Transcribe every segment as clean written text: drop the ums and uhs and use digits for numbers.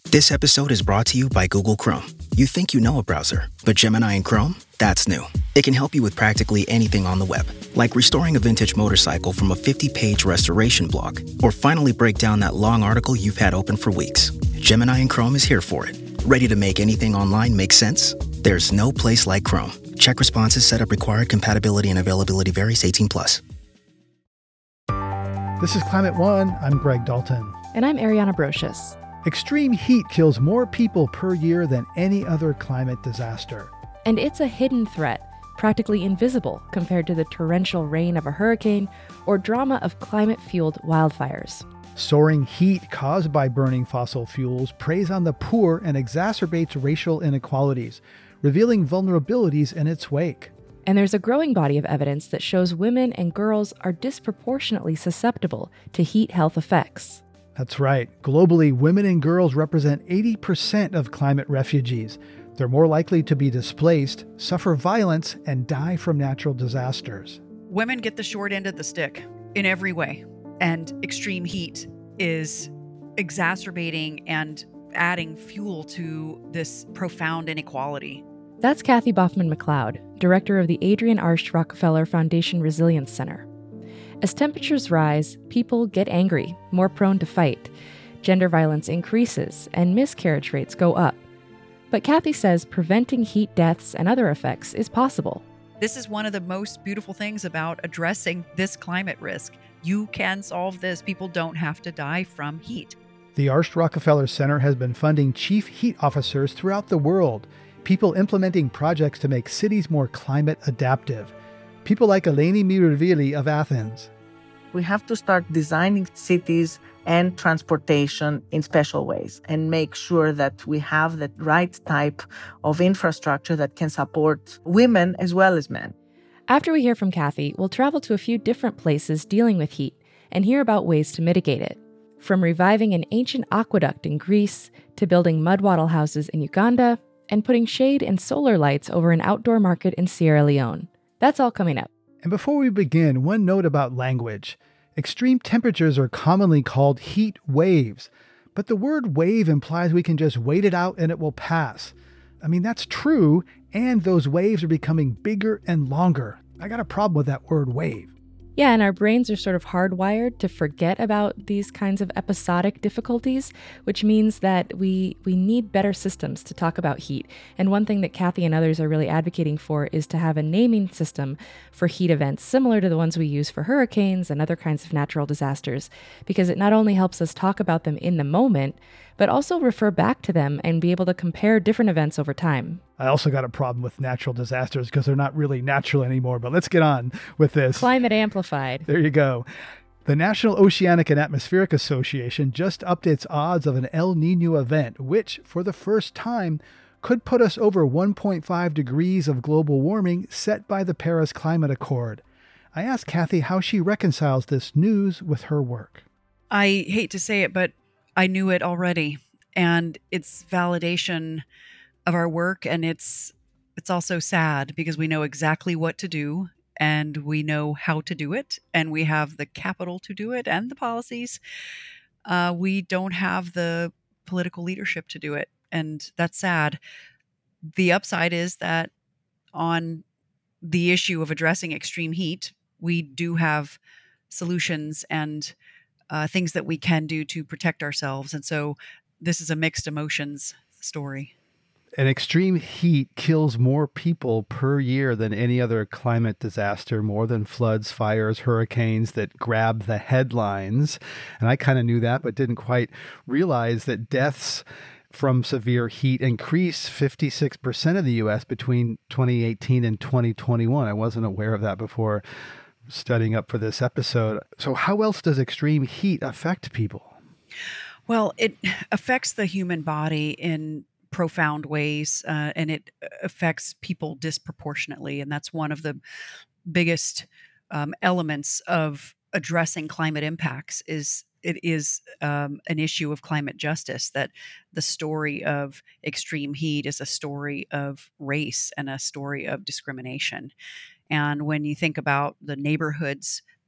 This episode is brought to you by Google Chrome. You think you know a browser, but Gemini and Chrome? That's new. It can help you with practically anything on the web, like restoring a vintage motorcycle from a 50-page restoration blog, or finally break down that long article you've had open for weeks. Gemini and Chrome is here for it. Ready to make anything online make sense? There's no place like Chrome. Check responses, setup required, compatibility and availability varies, 18+. This is Climate One. I'm Greg Dalton. And I'm Ariana Brocious. Extreme heat kills more people per year than any other climate disaster. And it's a hidden threat, practically invisible compared to the torrential rain of a hurricane or drama of climate-fueled wildfires. Soaring heat caused by burning fossil fuels preys on the poor and exacerbates racial inequalities, revealing vulnerabilities in its wake. And there's a growing body of evidence that shows women and girls are disproportionately susceptible to heat health effects. That's right. Globally, women and girls represent 80% of climate refugees. They're more likely to be displaced, suffer violence, and die from natural disasters. Women get the short end of the stick in every way, and extreme heat is exacerbating and adding fuel to this profound inequality. That's Kathy Baughman-McLeod, director of the Adrienne Arsht Rockefeller Foundation Resilience Center. As temperatures rise, people get angry, more prone to fight. Gender violence increases, and miscarriage rates go up. But Kathy says preventing heat deaths and other effects is possible. This is one of the most beautiful things about addressing this climate risk. You can solve this. People don't have to die from heat. The Arsht Rockefeller Center has been funding chief heat officers throughout the world, people implementing projects to make cities more climate adaptive. People like Eleni Mirivili of Athens. We have to start designing cities and transportation in special ways and make sure that we have the right type of infrastructure that can support women as well as men. After we hear from Kathy, we'll travel to a few different places dealing with heat and hear about ways to mitigate it. From reviving an ancient aqueduct in Greece to building mud wattle houses in Uganda and putting shade and solar lights over an outdoor market in Sierra Leone. That's all coming up. And before we begin, one note about language. Extreme temperatures are commonly called heat waves, but the word wave implies we can just wait it out and it will pass. I mean, that's true, and those waves are becoming bigger and longer. I got a problem with that word wave. Yeah, and our brains are sort of hardwired to forget about these kinds of episodic difficulties, which means that we need better systems to talk about heat. And one thing that Kathy and others are really advocating for is to have a naming system for heat events similar to the ones we use for hurricanes and other kinds of natural disasters, because it not only helps us talk about them in the moment, but also refer back to them and be able to compare different events over time. I also got a problem with natural disasters because they're not really natural anymore, but let's get on with this. Climate amplified. There you go. The National Oceanic and Atmospheric Association just upped its odds of an El Niño event, which, for the first time, could put us over 1.5 degrees of global warming set by the Paris Climate Accord. I asked Kathy how she reconciles this news with her work. I hate to say it, but I knew it already, and it's validation of our work, and it's also sad because we know exactly what to do, and we know how to do it, and we have the capital to do it and the policies. We don't have the political leadership to do it, and that's sad. The upside is that on the issue of addressing extreme heat, we do have solutions and things that we can do to protect ourselves. And so this is a mixed emotions story. And extreme heat kills more people per year than any other climate disaster, more than floods, fires, hurricanes that grab the headlines. And I kind of knew that, but didn't quite realize that deaths from severe heat increased 56% in the U.S. between 2018 and 2021. I wasn't aware of that before studying up for this episode. So how else does extreme heat affect people? Well, it affects the human body in profound ways, and it affects people disproportionately. And that's one of the biggest elements of addressing climate impacts is it is an issue of climate justice, that the story of extreme heat is a story of race and a story of discrimination. And when you think about the neighborhoods that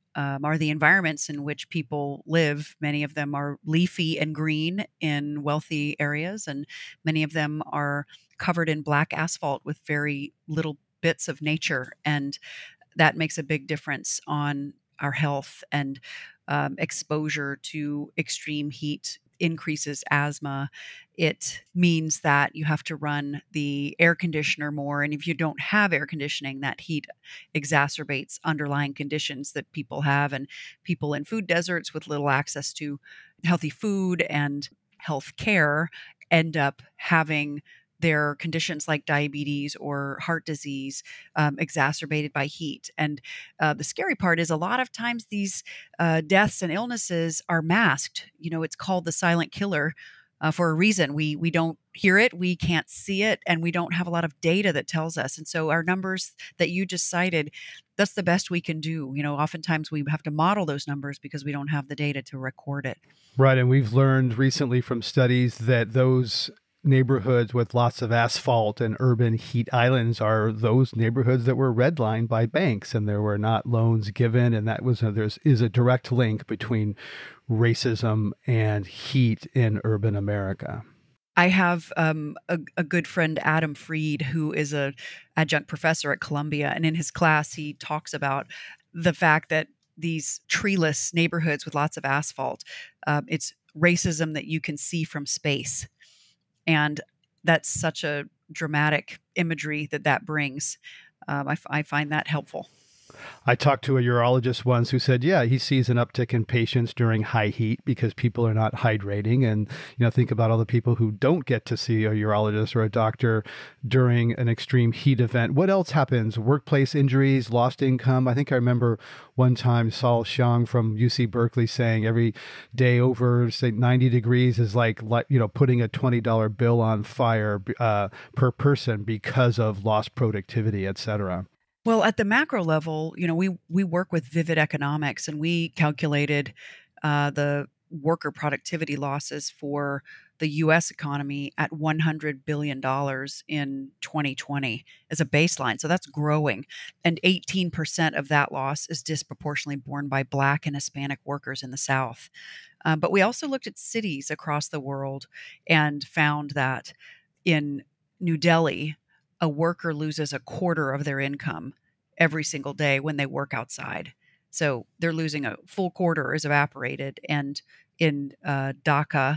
are the environments in which people live. Many of them are leafy and green in wealthy areas, and many of them are covered in black asphalt with very little bits of nature. And that makes a big difference on our health. And exposure to extreme heat increases asthma. It means that you have to run the air conditioner more. And if you don't have air conditioning, that heat exacerbates underlying conditions that people have. And people in food deserts with little access to healthy food and health care end up having their conditions like diabetes or heart disease exacerbated by heat. And the scary part is a lot of times these deaths and illnesses are masked. It's called the silent killer for a reason. We don't hear it, we can't see it, and we don't have a lot of data that tells us. And so our numbers that you just cited, that's the best we can do. Oftentimes we have to model those numbers because we don't have the data to record it. Right. And we've learned recently from studies that those neighborhoods with lots of asphalt and urban heat islands are those neighborhoods that were redlined by banks, and there were not loans given. And that was there is a direct link between racism and heat in urban America. I have a good friend, Adam Freed, who is a adjunct professor at Columbia, and in his class he talks about the fact that these treeless neighborhoods with lots of asphalt, it's racism that you can see from space. And that's such a dramatic imagery that brings. I find that helpful. I talked to a urologist once who said, yeah, he sees an uptick in patients during high heat because people are not hydrating. And, think about all the people who don't get to see a urologist or a doctor during an extreme heat event. What else happens? Workplace injuries, lost income. I think I remember one time Saul Xiang from UC Berkeley saying every day over, say, 90 degrees is like putting a $20 bill on fire per person because of lost productivity, et cetera. Well, at the macro level, we work with Vivid Economics, and we calculated the worker productivity losses for the U.S. economy at $100 billion in 2020 as a baseline. So that's growing. And 18% of that loss is disproportionately borne by Black and Hispanic workers in the South. But we also looked at cities across the world and found that in New Delhi, a worker loses a quarter of their income every single day when they work outside. So they're losing a full quarter is evaporated. And in Dhaka,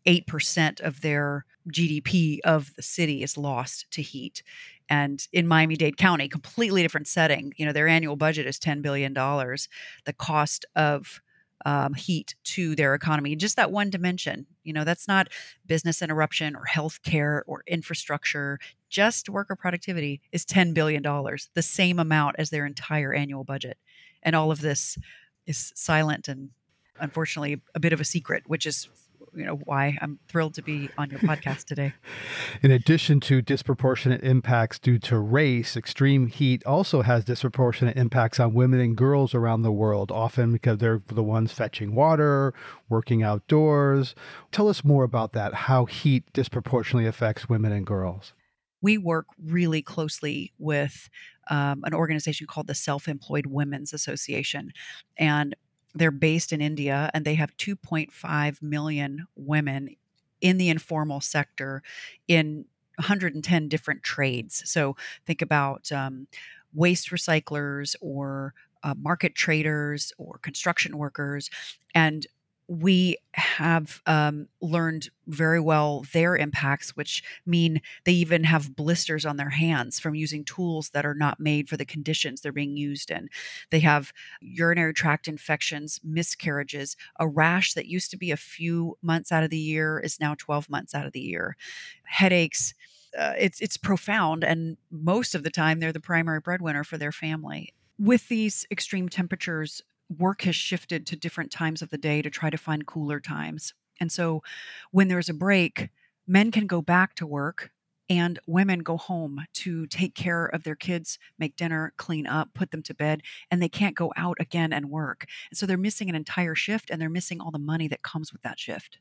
8% of their GDP of the city is lost to heat. And in Miami-Dade County, completely different setting, their annual budget is $10 billion. The cost of heat to their economy, just that one dimension, that's not business interruption or healthcare or infrastructure, just worker productivity is $10 billion, the same amount as their entire annual budget. And all of this is silent and unfortunately a bit of a secret, which is why I'm thrilled to be on your podcast today. In addition to disproportionate impacts due to race, extreme heat also has disproportionate impacts on women and girls around the world, often because they're the ones fetching water, working outdoors. Tell us more about that, how heat disproportionately affects women and girls. We work really closely with an organization called the Self-Employed Women's Association, and they're based in India, and they have 2.5 million women in the informal sector in 110 different trades. So think about waste recyclers or market traders or construction workers. And we have learned very well their impacts, which mean they even have blisters on their hands from using tools that are not made for the conditions they're being used in. They have urinary tract infections, miscarriages, a rash that used to be a few months out of the year is now 12 months out of the year, headaches. It's profound, and most of the time they're the primary breadwinner for their family. With these extreme temperatures, work has shifted to different times of the day to try to find cooler times. And so when there's a break, men can go back to work and women go home to take care of their kids, make dinner, clean up, put them to bed, and they can't go out again and work. And so they're missing an entire shift, and they're missing all the money that comes with that shift.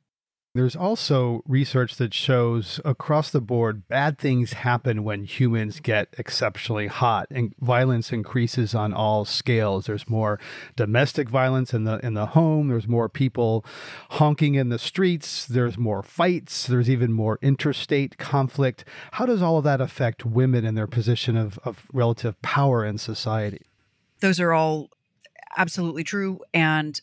There's also research that shows across the board bad things happen when humans get exceptionally hot, and violence increases on all scales. There's more domestic violence in the home, there's more people honking in the streets, there's more fights, there's even more interstate conflict. How does all of that affect women in their position of relative power in society? Those are all absolutely true, and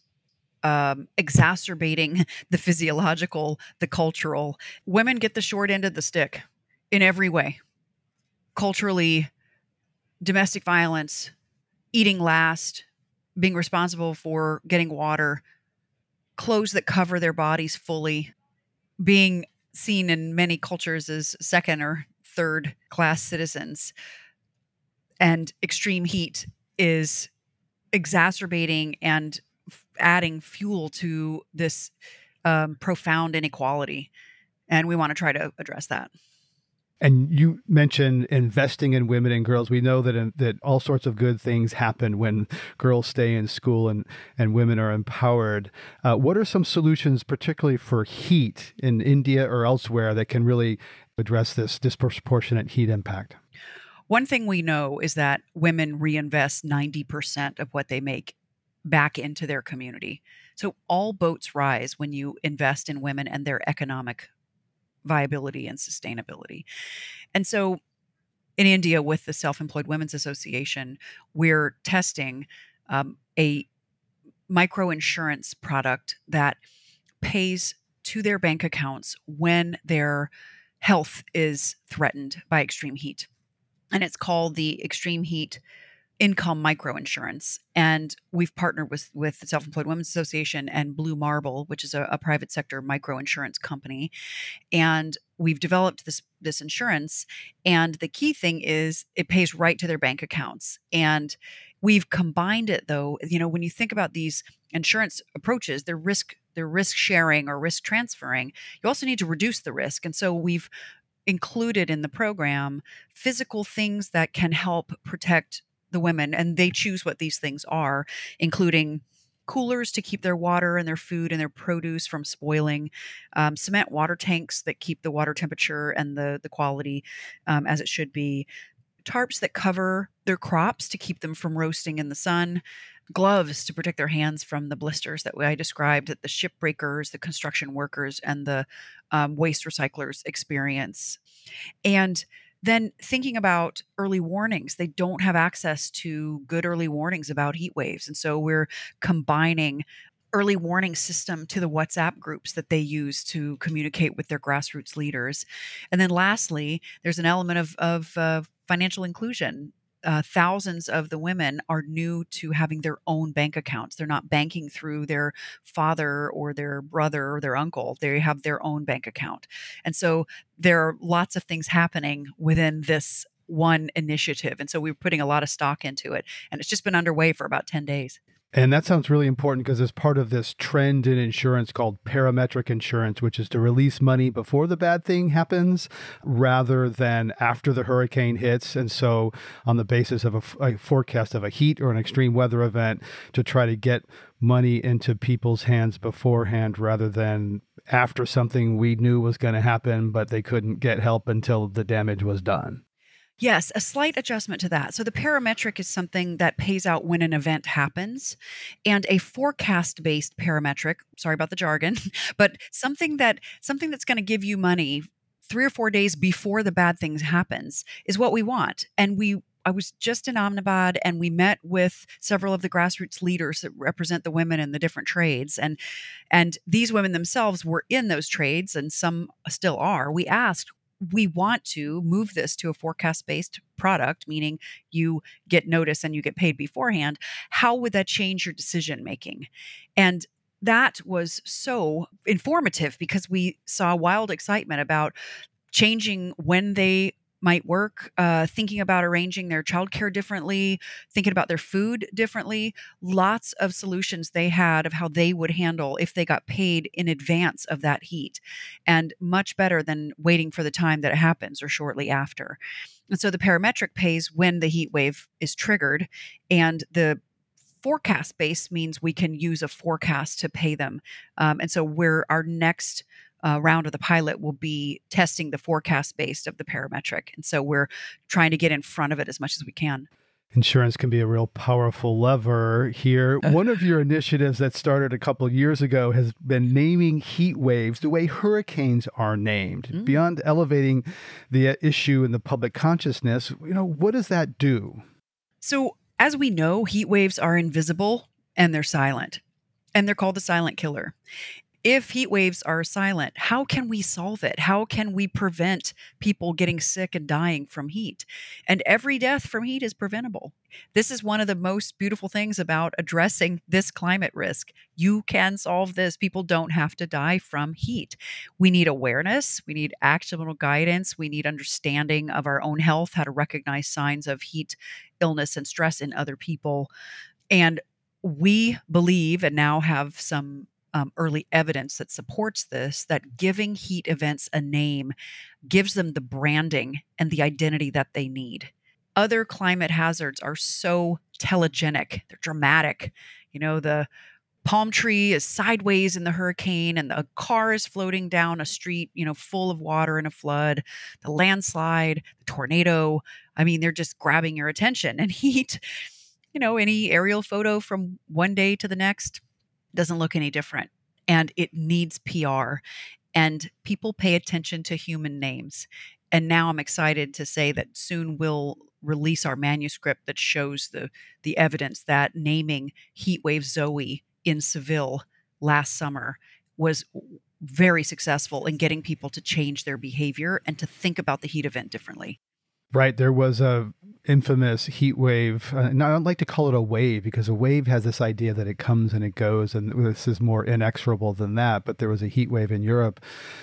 exacerbating the physiological, the cultural. Women get the short end of the stick in every way. Culturally, domestic violence, eating last, being responsible for getting water, clothes that cover their bodies fully, being seen in many cultures as second or third class citizens. And extreme heat is exacerbating and adding fuel to this profound inequality. And we want to try to address that. And you mentioned investing in women and girls. We know that all sorts of good things happen when girls stay in school and women are empowered. What are some solutions, particularly for heat in India or elsewhere, that can really address this disproportionate heat impact? One thing we know is that women reinvest 90% of what they make back into their community. So all boats rise when you invest in women and their economic viability and sustainability. And so in India, with the Self-Employed Women's Association, we're testing a microinsurance product that pays to their bank accounts when their health is threatened by extreme heat. And it's called the Extreme Heat Income Microinsurance. And we've partnered with the Self-Employed Women's Association and Blue Marble, which is a private sector microinsurance company. And we've developed this insurance. And the key thing is it pays right to their bank accounts. And we've combined it, though, when you think about these insurance approaches, they're risk sharing or risk transferring. You also need to reduce the risk. And so we've included in the program physical things that can help protect the women, and they choose what these things are, including coolers to keep their water and their food and their produce from spoiling, cement water tanks that keep the water temperature and the quality as it should be, tarps that cover their crops to keep them from roasting in the sun, gloves to protect their hands from the blisters that I described that the shipbreakers, the construction workers, and the waste recyclers experience. And then thinking about early warnings, they don't have access to good early warnings about heat waves. And so we're combining early warning system to the WhatsApp groups that they use to communicate with their grassroots leaders. And then lastly, there's an element of financial inclusion. Thousands of the women are new to having their own bank accounts. They're not banking through their father or their brother or their uncle. They have their own bank account. And so there are lots of things happening within this one initiative. And so we're putting a lot of stock into it. And it's just been underway for about 10 days. And that sounds really important because it's part of this trend in insurance called parametric insurance, which is to release money before the bad thing happens rather than after the hurricane hits. And so on the basis of a forecast of a heat or an extreme weather event, to try to get money into people's hands beforehand rather than after something we knew was going to happen, but they couldn't get help until the damage was done. Yes, a slight adjustment to that. So the parametric is something that pays out when an event happens, and a forecast-based parametric, sorry about the jargon, but something that's going to give you money 3 or 4 days before the bad things happens is what we want. And I was just in Ahmedabad, and we met with several of the grassroots leaders that represent the women in the different trades. And these women themselves were in those trades, and some still are. We asked, we want to move this to a forecast-based product, meaning you get notice and you get paid beforehand. How would that change your decision making? And that was so informative because we saw wild excitement about changing when they might work, thinking about arranging their childcare differently, thinking about their food differently. Lots of solutions they had of how they would handle if they got paid in advance of that heat, and much better than waiting for the time that it happens or shortly after. And so the parametric pays when the heat wave is triggered, and the forecast base means we can use a forecast to pay them. And so our next round of the pilot will be testing the forecast based of the parametric. And so we're trying to get in front of it as much as we can. Insurance can be a real powerful lever here. One of your initiatives that started a couple of years ago has been naming heat waves the way hurricanes are named. Beyond elevating the issue in the public consciousness, what does that do? So, as we know, heat waves are invisible and they're silent, and they're called the silent killer. If heat waves are silent, how can we solve it? How can we prevent people getting sick and dying from heat? And every death from heat is preventable. This is one of the most beautiful things about addressing this climate risk. You can solve this. People don't have to die from heat. We need awareness. We need actionable guidance. We need understanding of our own health, how to recognize signs of heat illness and stress in other people. And we believe, and now have some early evidence that supports this, that giving heat events a name gives them the branding and the identity that they need. Other climate hazards are so telegenic, they're dramatic. The palm tree is sideways in the hurricane and the car is floating down a street, full of water in a flood, the landslide, the tornado. I mean, they're just grabbing your attention. And heat, any aerial photo from one day to the next doesn't look any different, and it needs PR, and people pay attention to human names. And now I'm excited to say that soon we'll release our manuscript that shows the evidence that naming heatwave Zoe in Seville last summer was very successful in getting people to change their behavior and to think about the heat event differently. Right. There was a infamous heat wave. And I don't like to call it a wave because a wave has this idea that it comes and it goes, and this is more inexorable than that. But there was a heat wave in Europe,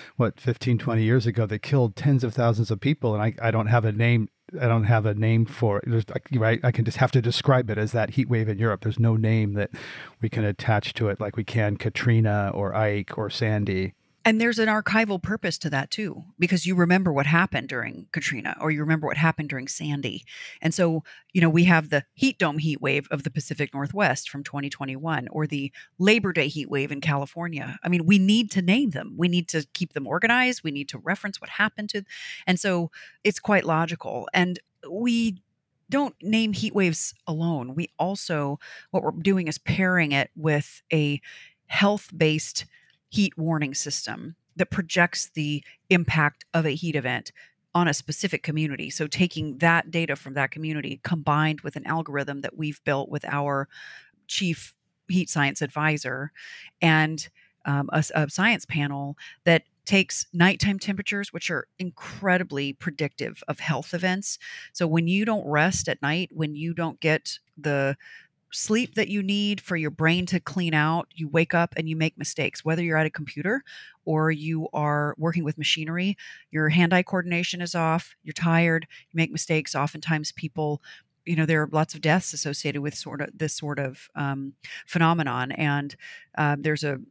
15, 20 years ago that killed tens of thousands of people. And I don't have a name. I don't have a name for it. Right. I can just have to describe it as that heat wave in Europe. There's no name that we can attach to it like we can Katrina or Ike or Sandy. And there's an archival purpose to that too, because you remember what happened during Katrina, or you remember what happened during Sandy. And so, we have the heat dome heat wave of the Pacific Northwest from 2021, or the Labor Day heat wave in California. I mean, we need to name them. We need to keep them organized. We need to reference what happened to. And so it's quite logical. And we don't name heat waves alone. We also, what we're doing is pairing it with a health-based heat warning system that projects the impact of a heat event on a specific community. So taking that data from that community combined with an algorithm that we've built with our chief heat science advisor and a science panel that takes nighttime temperatures, which are incredibly predictive of health events. So when you don't rest at night, when you don't get the sleep that you need for your brain to clean out, you wake up and you make mistakes, whether you're at a computer or you are working with machinery. Your hand-eye coordination is off, you're tired, you make mistakes. Oftentimes people, there are lots of deaths associated with this sort of phenomenon. And there's a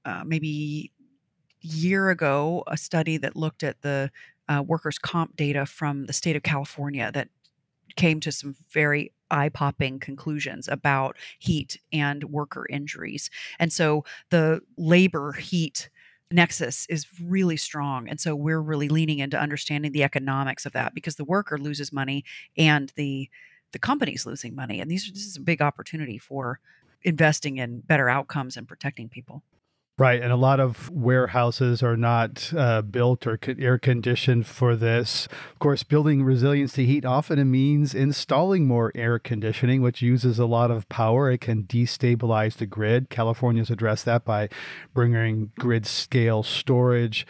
maybe year ago, a study that looked at the workers' comp data from the state of California that came to some very eye-popping conclusions about heat and worker injuries. And so the labor heat nexus is really strong. And so we're really leaning into understanding the economics of that, because the worker loses money and the company's losing money. And this is a big opportunity for investing in better outcomes and protecting people. Right. And a lot of warehouses are not built or air conditioned for this. Of course, building resilience to heat often means installing more air conditioning, which uses a lot of power. It can destabilize the grid. California's addressed that by bringing grid scale storage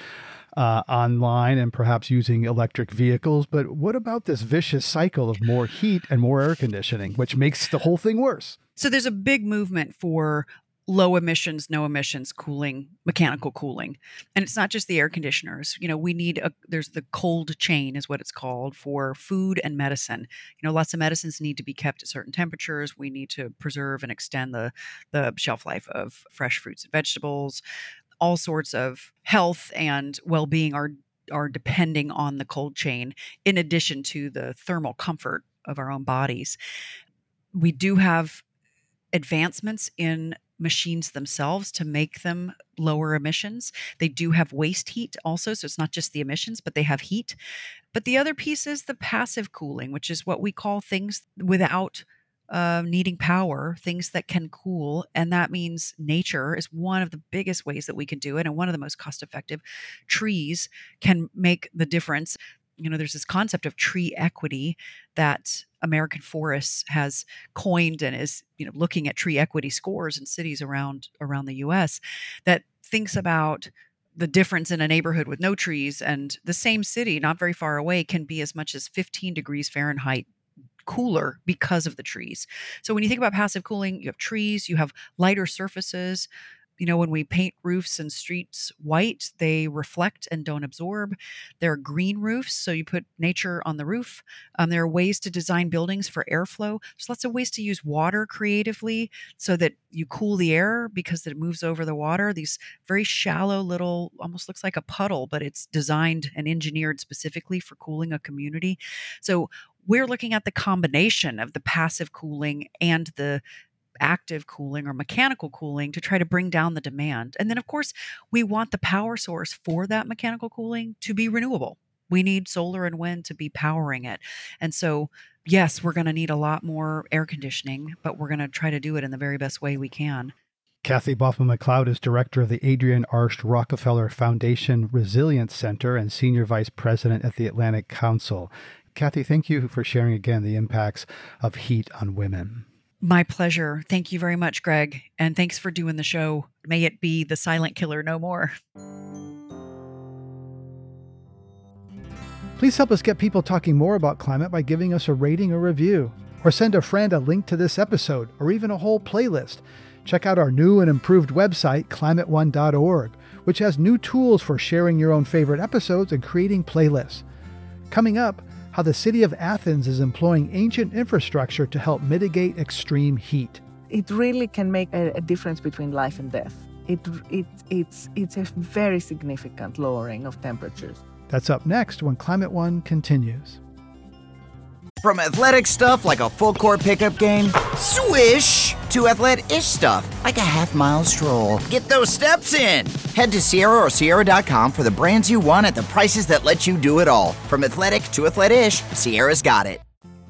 online and perhaps using electric vehicles. But what about this vicious cycle of more heat and more air conditioning, which makes the whole thing worse? So there's a big movement for low emissions, no emissions cooling, mechanical cooling. And it's not just the air conditioners. There's the cold chain is what it's called for food and medicine. Lots of medicines need to be kept at certain temperatures. We need to preserve and extend the shelf life of fresh fruits and vegetables. All sorts of health and well-being are depending on the cold chain, in addition to the thermal comfort of our own bodies. We do have advancements in machines themselves to make them lower emissions. They do have waste heat also, so it's not just the emissions, but they have heat. But the other piece is the passive cooling, which is what we call things without needing power, things that can cool. And that means nature is one of the biggest ways that we can do it, and one of the most cost effective. Trees can make the difference. There's this concept of tree equity that American Forests has coined and is, looking at tree equity scores in cities around the US that thinks about the difference in a neighborhood with no trees and the same city not very far away can be as much as 15 degrees Fahrenheit cooler because of the trees. So when you think about passive cooling, you have trees, you have lighter surfaces. When we paint roofs and streets white, they reflect and don't absorb. There are green roofs, so you put nature on the roof. There are ways to design buildings for airflow. There's lots of ways to use water creatively so that you cool the air because it moves over the water. These very shallow little, almost looks like a puddle, but it's designed and engineered specifically for cooling a community. So we're looking at the combination of the passive cooling and the active cooling or mechanical cooling to try to bring down the demand. And then, of course, we want the power source for that mechanical cooling to be renewable. We need solar and wind to be powering it. And so, yes, we're going to need a lot more air conditioning, but we're going to try to do it in the very best way we can. Kathy Baughman-McLeod is director of the Adrienne Arsht Rockefeller Foundation Resilience Center and senior vice president at the Atlantic Council. Kathy, thank you for sharing again the impacts of heat on women. My pleasure. Thank you very much, Greg. And thanks for doing the show. May it be the silent killer no more. Please help us get people talking more about climate by giving us a rating or review. Or send a friend a link to this episode, or even a whole playlist. Check out our new and improved website, climateone.org, which has new tools for sharing your own favorite episodes and creating playlists. Coming up, how the city of Athens is employing ancient infrastructure to help mitigate extreme heat. It really can make a difference between life and death. It's a very significant lowering of temperatures. That's up next when Climate One continues. From athletic stuff like a full court pickup game, swish, to athlete-ish stuff like a half-mile stroll. Get those steps in. Head to Sierra or Sierra.com for the brands you want at the prices that let you do it all. From athletic to athlete-ish, Sierra's got it.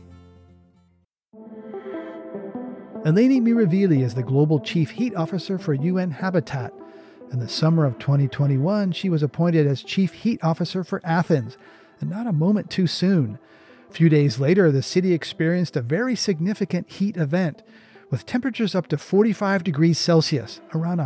Eleni Miravili is the Global Chief Heat Officer for UN Habitat. In the summer of 2021, she was appointed as Chief Heat Officer for Athens, and not a moment too soon. A few days later, the city experienced a very significant heat event, with temperatures up to 45 degrees Celsius, around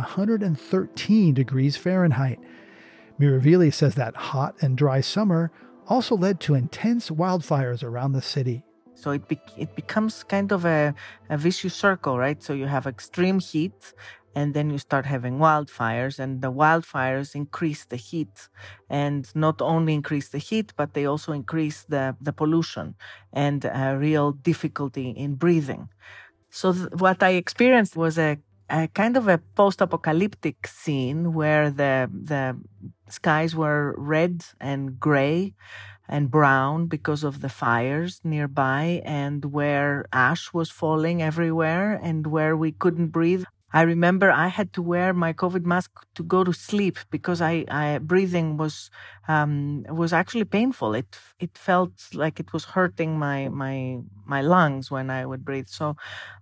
113 degrees Fahrenheit. Miravili says that hot and dry summer also led to intense wildfires around the city. So it becomes kind of a vicious circle, right? So you have extreme heat, and then you start having wildfires, and the wildfires increase the heat, and not only increase the heat, but they also increase the pollution and real difficulty in breathing. So what I experienced was a kind of a post-apocalyptic scene where the skies were red and gray and brown because of the fires nearby, and where ash was falling everywhere and where we couldn't breathe. I remember I had to wear my COVID mask to go to sleep because I breathing was actually painful. It felt like it was hurting my lungs when I would breathe. So,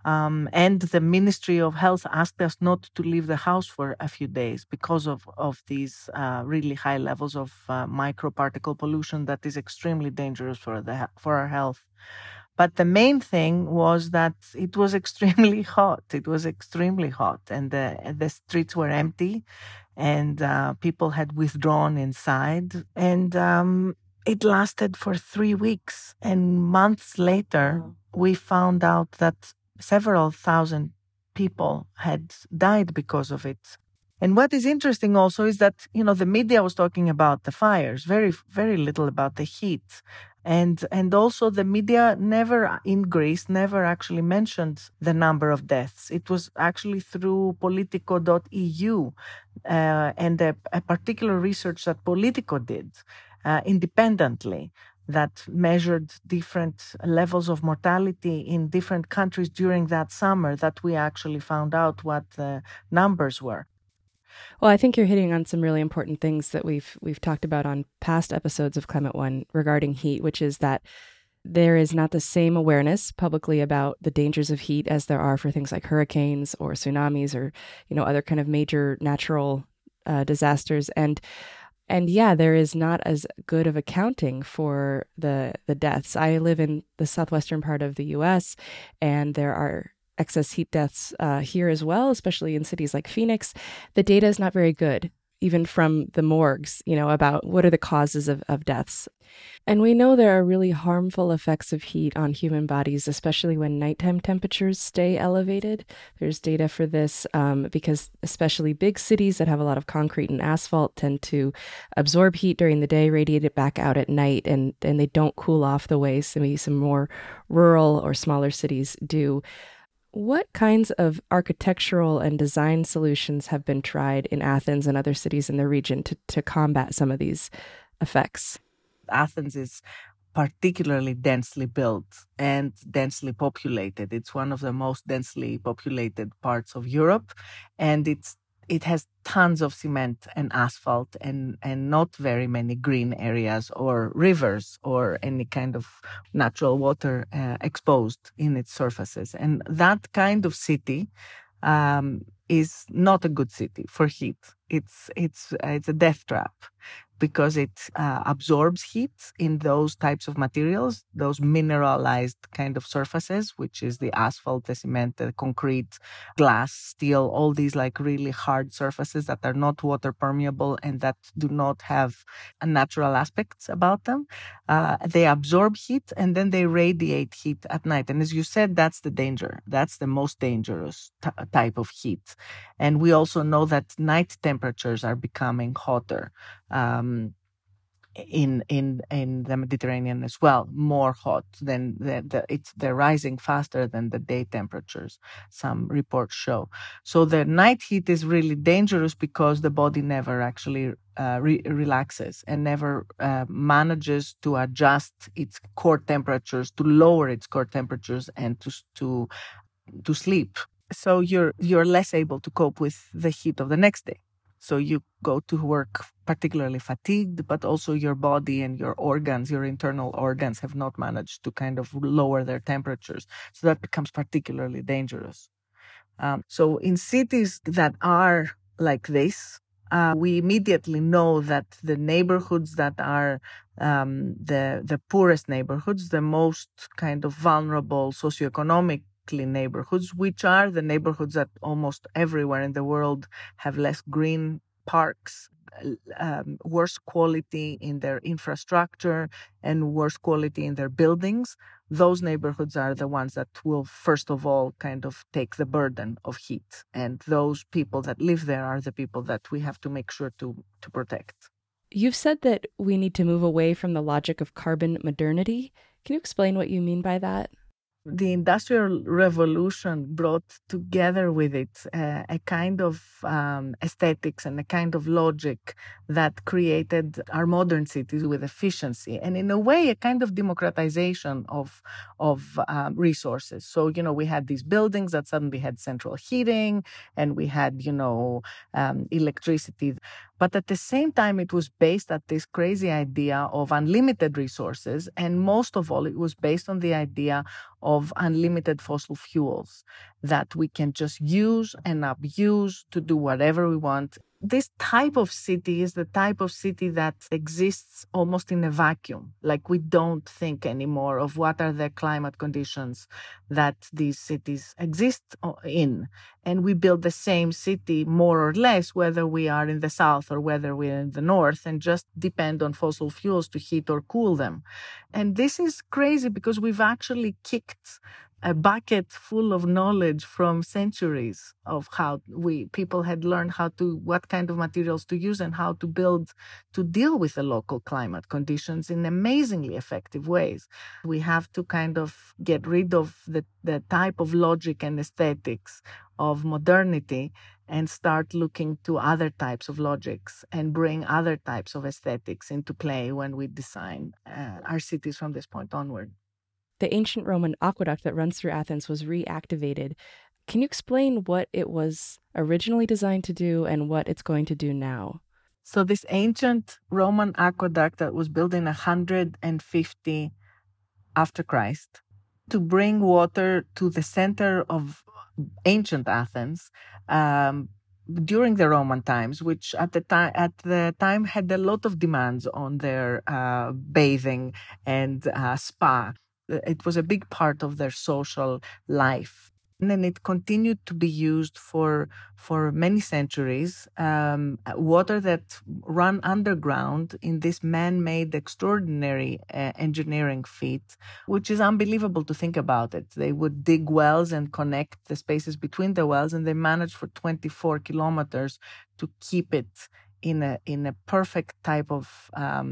and the Ministry of Health asked us not to leave the house for a few days because of these really high levels of microparticle pollution that is extremely dangerous for our health. But the main thing was that it was extremely hot. It was extremely hot, and the streets were empty, and people had withdrawn inside. And it lasted for 3 weeks. And months later, we found out that several thousand people had died because of it. And what is interesting also is that, the media was talking about the fires, very, very little about the heat. And also the media in Greece never actually mentioned the number of deaths. It was actually through Politico.eu and a particular research that Politico did independently that measured different levels of mortality in different countries during that summer that we actually found out what the numbers were. Well, I think you're hitting on some really important things that we've talked about on past episodes of Climate One regarding heat, which is that there is not the same awareness publicly about the dangers of heat as there are for things like hurricanes or tsunamis or, other kind of major natural disasters. And yeah, there is not as good of accounting for the deaths. I live in the southwestern part of the U.S., and there are excess heat deaths here as well, especially in cities like Phoenix. The data is not very good, even from the morgues, about what are the causes of deaths. And we know there are really harmful effects of heat on human bodies, especially when nighttime temperatures stay elevated. There's data for this because especially big cities that have a lot of concrete and asphalt tend to absorb heat during the day, radiate it back out at night, and they don't cool off the way some more rural or smaller cities do. What kinds of architectural and design solutions have been tried in Athens and other cities in the region to combat some of these effects? Athens is particularly densely built and densely populated. It's one of the most densely populated parts of Europe, and it has tons of cement and asphalt and not very many green areas or rivers or any kind of natural water exposed in its surfaces. And that kind of city is not a good city for heat. It's a death trap because it absorbs heat in those types of materials, those mineralized kind of surfaces, which is the asphalt, the cement, the concrete, glass, steel, all these like really hard surfaces that are not water permeable and that do not have natural aspects about them. They absorb heat and then they radiate heat at night. And as you said, that's the danger. That's the most dangerous type of heat. And we also know that night temperatures are becoming hotter. In the Mediterranean as well, more hot than they're rising faster than the day temperatures, some reports show. So the night heat is really dangerous because the body never actually relaxes and never manages to adjust its core temperatures, to lower its core temperatures and to sleep. So you're less able to cope with the heat of the next day. So you go to work particularly fatigued, but also your body and your organs, your internal organs have not managed to kind of lower their temperatures. So that becomes particularly dangerous. So in cities that are like this, we immediately know that the neighborhoods that are the poorest neighborhoods, the most kind of vulnerable socioeconomic neighborhoods, which are the neighborhoods that almost everywhere in the world have less green parks, worse quality in their infrastructure, and worse quality in their buildings. Those neighborhoods are the ones that will, first of all, kind of take the burden of heat. And those people that live there are the people that we have to make sure to protect. You've said that we need to move away from the logic of carbon modernity. Can you explain what you mean by that? The Industrial Revolution brought together with it a kind of aesthetics and a kind of logic that created our modern cities with efficiency and, in a way, a kind of democratization of resources. So, we had these buildings that suddenly had central heating and we had, electricity. But at the same time, it was based at this crazy idea of unlimited resources. And most of all, it was based on the idea of unlimited fossil fuels that we can just use and abuse to do whatever we want. This type of city is the type of city that exists almost in a vacuum. Like we don't think anymore of what are the climate conditions that these cities exist in. And we build the same city more or less, whether we are in the south or whether we're in the north, and just depend on fossil fuels to heat or cool them. And this is crazy because we've actually kicked a bucket full of knowledge from centuries of how people had learned what kind of materials to use and how to build to deal with the local climate conditions in amazingly effective ways. We have to kind of get rid of the type of logic and aesthetics of modernity and start looking to other types of logics and bring other types of aesthetics into play when we design our cities from this point onward. The ancient Roman aqueduct that runs through Athens was reactivated. Can you explain what it was originally designed to do and what it's going to do now? So this ancient Roman aqueduct that was built in 150 after Christ to bring water to the center of ancient Athens during the Roman times, which at the time had a lot of demands on their bathing and spa. It was a big part of their social life. And then it continued to be used for many centuries. Water that ran underground in this man-made extraordinary engineering feat, which is unbelievable to think about it. They would dig wells and connect the spaces between the wells, and they managed for 24 kilometers to keep it in a perfect type of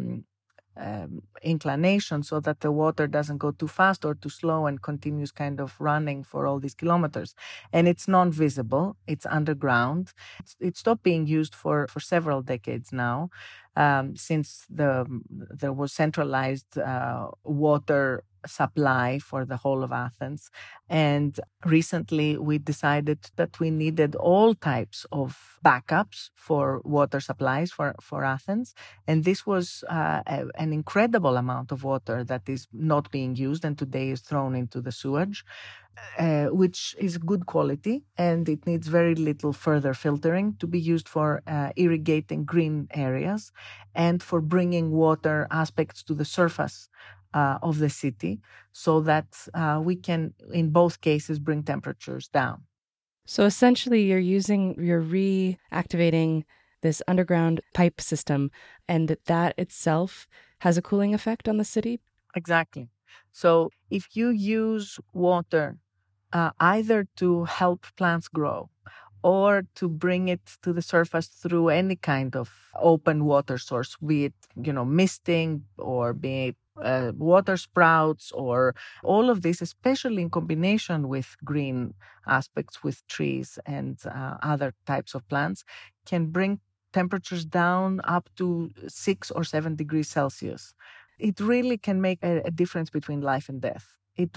inclination so that the water doesn't go too fast or too slow and continues kind of running for all these kilometers. And it's non-visible. It's underground. It stopped being used for several decades now, since there was centralized water supply for the whole of Athens. And recently we decided that we needed all types of backups for water supplies for Athens. And this was an incredible amount of water that is not being used and today is thrown into the sewage, which is good quality, and it needs very little further filtering to be used for irrigating green areas and for bringing water aspects to the surface of the city so that we can, in both cases, bring temperatures down. So essentially, you're reactivating this underground pipe system, and that itself has a cooling effect on the city? Exactly. So if you use water either to help plants grow or to bring it to the surface through any kind of open water source, be it, misting or be it water sprouts or all of this, especially in combination with green aspects, with trees and other types of plants, can bring temperatures down up to 6 or 7 degrees Celsius. It really can make a difference between life and death.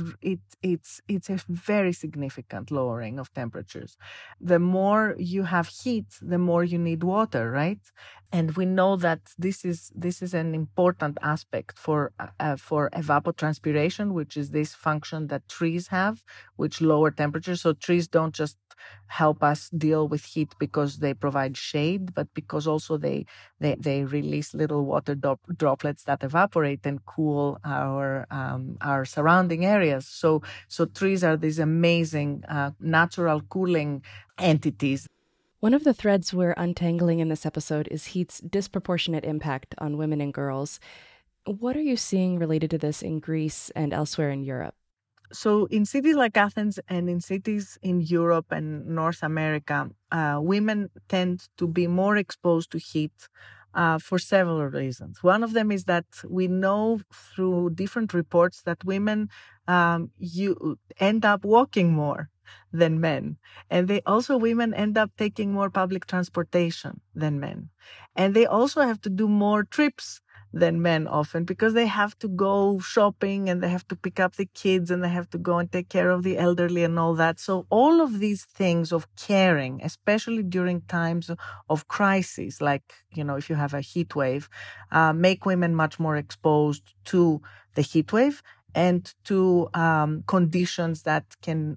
It's a very significant lowering of temperatures. The more you have heat, the more you need water, right? And we know that this is an important aspect for evapotranspiration, which is this function that trees have, which lower temperatures. So trees don't just help us deal with heat because they provide shade, but because also they release little water droplets that evaporate and cool our surrounding areas. So trees are these amazing natural cooling entities. One of the threads we're untangling in this episode is heat's disproportionate impact on women and girls. What are you seeing related to this in Greece and elsewhere in Europe? So in cities like Athens and in cities in Europe and North America, women tend to be more exposed to heat for several reasons. One of them is that we know through different reports that women you end up walking more than men. And women end up taking more public transportation than men. And they also have to do more trips than men often because they have to go shopping and they have to pick up the kids and they have to go and take care of the elderly and all that. So all of these things of caring, especially during times of crisis, like, if you have a heat wave, make women much more exposed to the heat wave and to conditions that can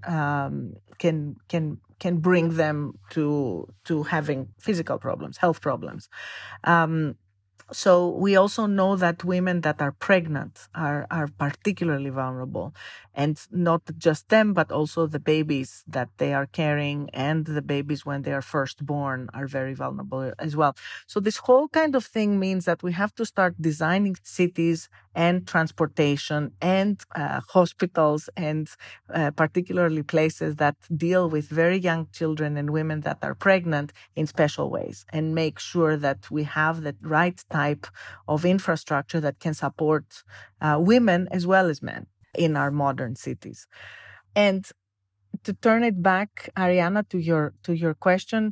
bring them to having physical problems, health problems. So we also know that women that are pregnant are particularly vulnerable, and not just them, but also the babies that they are carrying and the babies when they are first born are very vulnerable as well. So this whole kind of thing means that we have to start designing cities and transportation and hospitals and particularly places that deal with very young children and women that are pregnant in special ways, and make sure that we have the right type of infrastructure that can support women as well as men in our modern cities. And to turn it back, Ariana, to your question,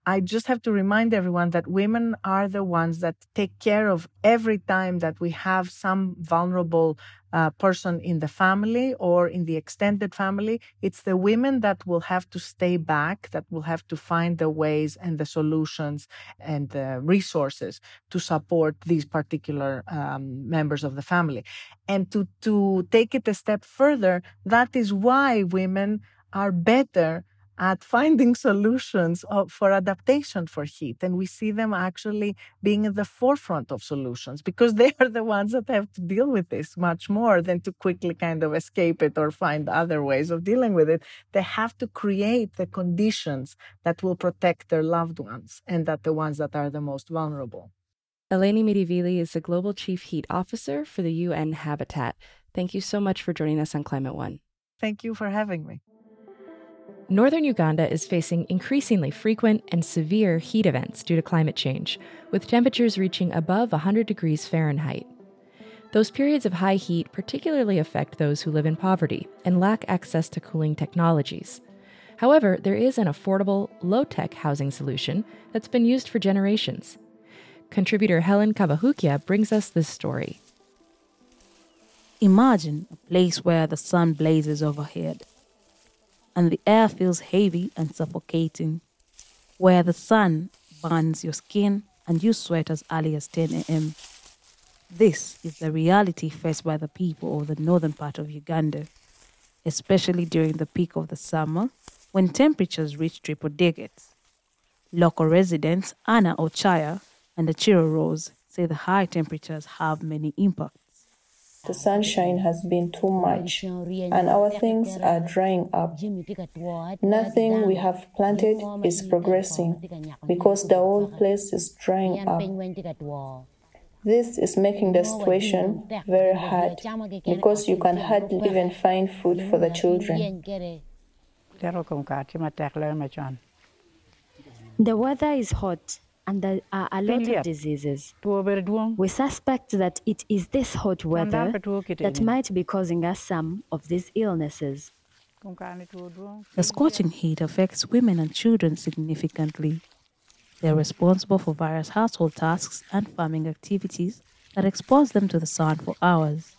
I just have to remind everyone that women are the ones that take care of every time that we have some vulnerable person in the family or in the extended family. It's the women that will have to stay back, that will have to find the ways and the solutions and the resources to support these particular members of the family. And to take it a step further, that is why women are better at finding solutions for adaptation for heat. And we see them actually being at the forefront of solutions because they are the ones that have to deal with this much more than to quickly kind of escape it or find other ways of dealing with it. They have to create the conditions that will protect their loved ones and that the ones that are the most vulnerable. Eleni Midivili is the Global Chief Heat Officer for the UN Habitat. Thank you so much for joining us on Climate One. Thank you for having me. Northern Uganda is facing increasingly frequent and severe heat events due to climate change, with temperatures reaching above 100 degrees Fahrenheit. Those periods of high heat particularly affect those who live in poverty and lack access to cooling technologies. However, there is an affordable, low-tech housing solution that's been used for generations. Contributor Helen Kabahukia brings us this story. Imagine a place where the sun blazes overhead and the air feels heavy and suffocating, where the sun burns your skin and you sweat as early as 10 a.m. This is the reality faced by the people of the northern part of Uganda, especially during the peak of the summer when temperatures reach triple digits. Local residents Anna Ochaya and Achiro Rose say the high temperatures have many impacts. The sunshine has been too much, and our things are drying up. Nothing we have planted is progressing because the whole place is drying up. This is making the situation very hard because you can hardly even find food for the children. The weather is hot and there are a lot of diseases. We suspect that it is this hot weather that might be causing us some of these illnesses. The scorching heat affects women and children significantly. They are responsible for various household tasks and farming activities that expose them to the sun for hours.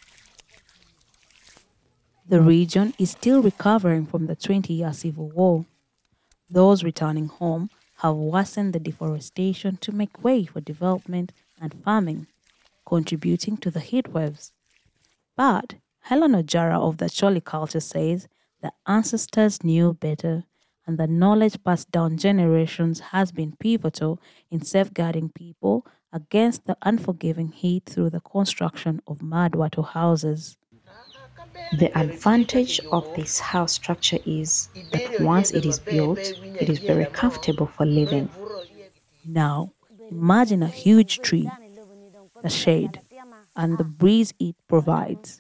The region is still recovering from the 20-year civil war. Those returning home have worsened the deforestation to make way for development and farming, contributing to the heat waves. But Helen Ojara of the Choli culture says the ancestors knew better, and the knowledge passed down generations has been pivotal in safeguarding people against the unforgiving heat through the construction of mud wattle houses. The advantage of this house structure is that once it is built, it is very comfortable for living. Now, imagine a huge tree, the shade, and the breeze it provides.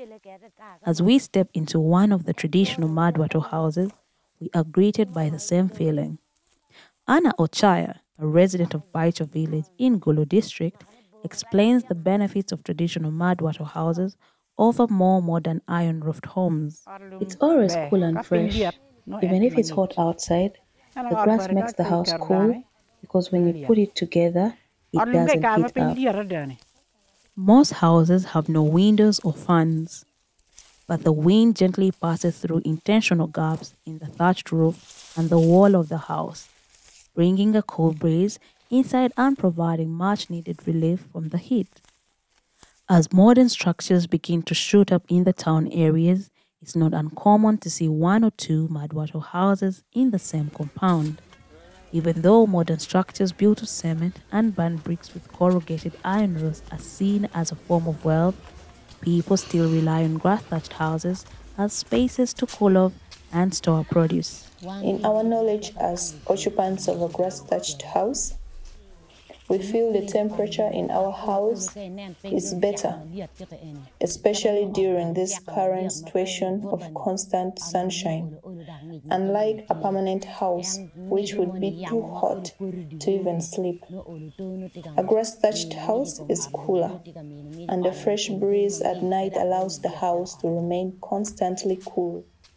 As we step into one of the traditional mud wattle houses, we are greeted by the same feeling. Anna Ochaya, a resident of Baicho village in Gulu district, explains the benefits of traditional mud wattle houses over more modern iron-roofed homes. It's always cool and fresh. Even if it's hot outside, the grass makes the house cool because when you put it together, it doesn't heat up. Most houses have no windows or fans, but the wind gently passes through intentional gaps in the thatched roof and the wall of the house, bringing a cool breeze inside and providing much-needed relief from the heat. As modern structures begin to shoot up in the town areas, it's not uncommon to see one or two mud wattle houses in the same compound. Even though modern structures built of cement and burnt bricks with corrugated iron roofs are seen as a form of wealth, people still rely on grass-thatched houses as spaces to cool off and store produce. In our knowledge as occupants of a grass-thatched house, we feel the temperature in our house is better, especially during this current situation of constant sunshine, unlike a permanent house, which would be too hot to even sleep. A grass-thatched house is cooler, and a fresh breeze at night allows the house to remain constantly cool.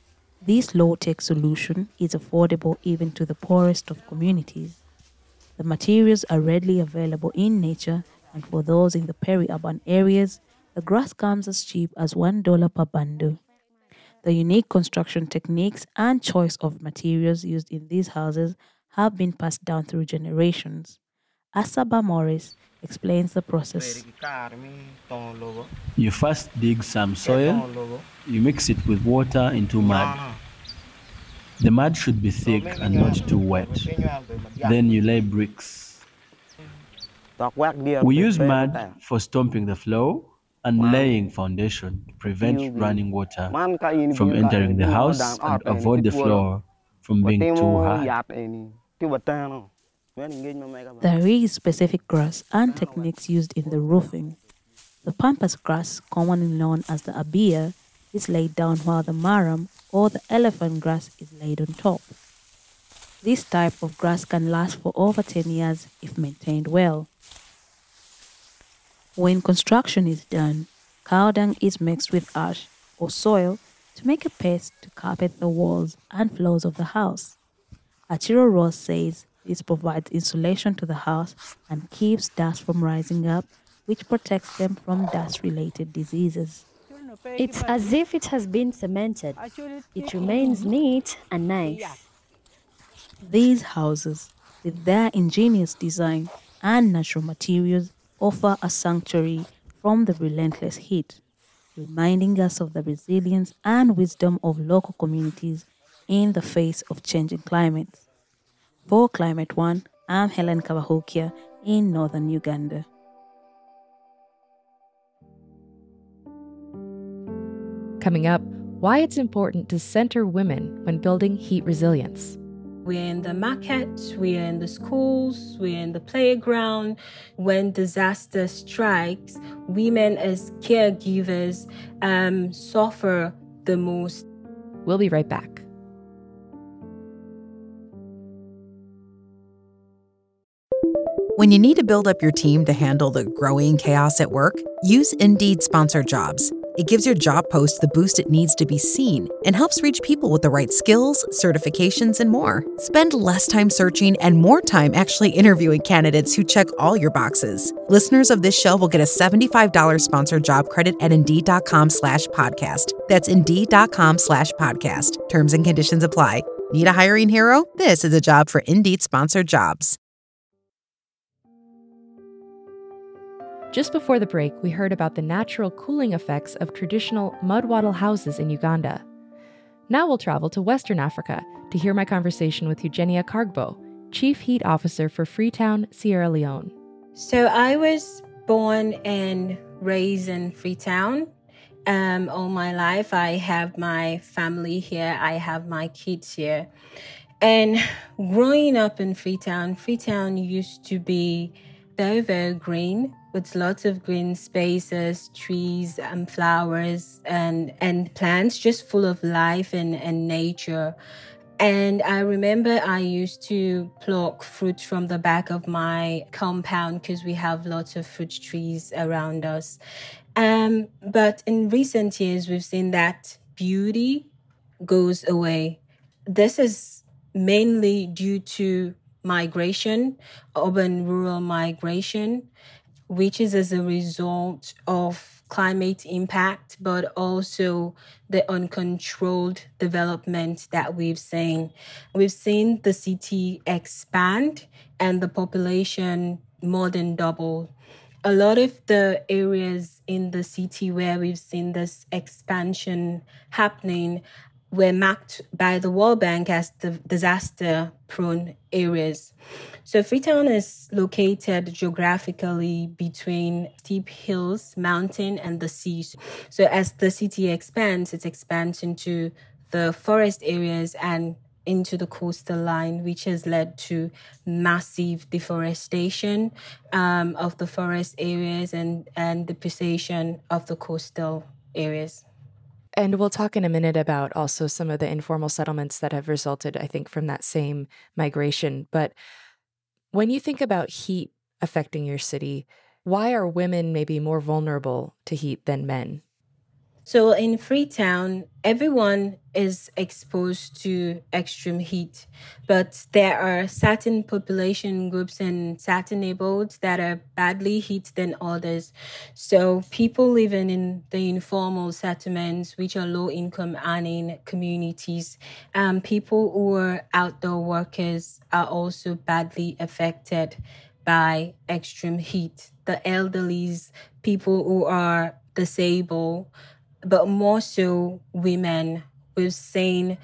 This low-tech solution is affordable even to the poorest of communities. The materials are readily available in nature, and for those in the peri-urban areas, the grass comes as cheap as $1 per bundle. The unique construction techniques and choice of materials used in these houses have been passed down through generations. Asaba Morris explains the process. You first dig some soil, you mix it with water into mud. The mud should be thick and not too wet. Then you lay bricks. We use mud for stomping the floor and laying foundation to prevent running water from entering the house and avoid the floor from being too hard. There is specific grass and techniques used in the roofing. The pampas grass, commonly known as the abia, is laid down while the maram or the elephant grass is laid on top. This type of grass can last for over 10 years if maintained well. When construction is done, cow dung is mixed with ash or soil to make a paste to carpet the walls and floors of the house. Achiro Ross says this provides insulation to the house and keeps dust from rising up, which protects them from dust-related diseases. It's as if it has been cemented. It remains neat and nice. These houses, with their ingenious design and natural materials, offer a sanctuary from the relentless heat, reminding us of the resilience and wisdom of local communities in the face of changing climates. For Climate One, I'm Helen Kabahokia in northern Uganda. Coming up, why it's important to center women when building heat resilience. We're in the market, we're in the schools, we're in the playground. When disaster strikes, women as caregivers suffer the most. We'll be right back. When you need to build up your team to handle the growing chaos at work, use Indeed Sponsored Jobs. It gives your job post the boost it needs to be seen and helps reach people with the right skills, certifications, and more. Spend less time searching and more time actually interviewing candidates who check all your boxes. Listeners of this show will get a $75 sponsored job credit at Indeed.com/podcast. That's Indeed.com/podcast. Terms and conditions apply. Need a hiring hero? This is a job for Indeed Sponsored Jobs. Just before the break, we heard about the natural cooling effects of traditional mud wattle houses in Uganda. Now we'll travel to Western Africa to hear my conversation with Eugenia Kargbo, Chief Heat Officer for Freetown, Sierra Leone. So I was born and raised in Freetown. All my life, I have my family here. I have my kids here. And growing up in Freetown used to be very, very green, with lots of green spaces, trees and flowers and plants, just full of life and nature. And I remember I used to pluck fruit from the back of my compound because we have lots of fruit trees around us. But in recent years, we've seen that beauty goes away. This is mainly due to migration, urban-rural migration, which is as a result of climate impact, but also the uncontrolled development that we've seen. We've seen the city expand and the population more than double. A lot of the areas in the city where we've seen this expansion happening were marked by the World Bank as the disaster-prone areas. So Freetown is located geographically between steep hills, mountain, and the sea. So as the city expands, it expands into the forest areas and into the coastal line, which has led to massive deforestation of the forest areas and depreciation of the coastal areas. And we'll talk in a minute about also some of the informal settlements that have resulted, I think, from that same migration. But when you think about heat affecting your city, why are women maybe more vulnerable to heat than men? So in Freetown, everyone is exposed to extreme heat, but there are certain population groups and certain neighborhoods that are badly hit than others. So people living in the informal settlements, which are low-income earning communities, people who are outdoor workers are also badly affected by extreme heat. The elderlies, people who are disabled, but more so women. We've seen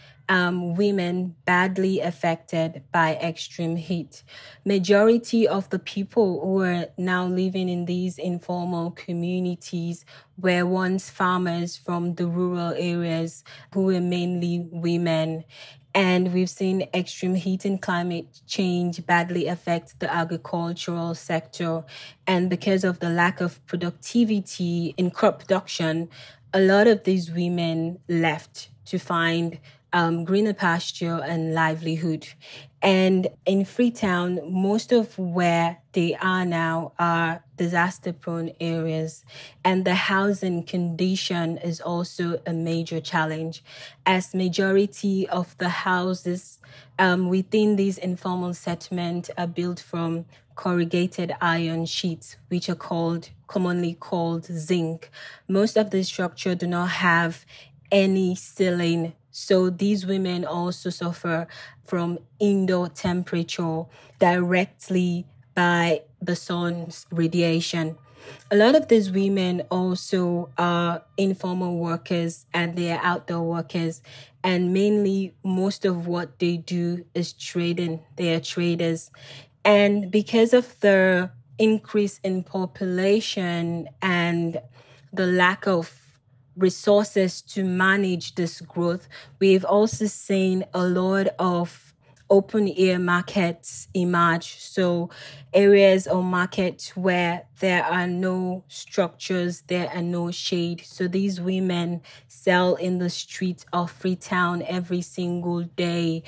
women badly affected by extreme heat. Majority of the people who are now living in these informal communities were once farmers from the rural areas who were mainly women. And we've seen extreme heat and climate change badly affect the agricultural sector. And because of the lack of productivity in crop production, a lot of these women left to find greener pasture and livelihood. And in Freetown, most of where they are now are disaster-prone areas. And the housing condition is also a major challenge, as majority of the houses within these informal settlements are built from corrugated iron sheets, which are commonly called zinc. Most of the structure do not have any ceiling. So these women also suffer from indoor temperature directly by the sun's radiation. A lot of these women also are informal workers and they are outdoor workers. And mainly most of what they do is trading. They are traders. And because of the increase in population and the lack of resources to manage this growth, we've also seen a lot of open air markets emerge. So areas or markets where there are no structures, there are no shade. So these women sell in the streets of Freetown every single day,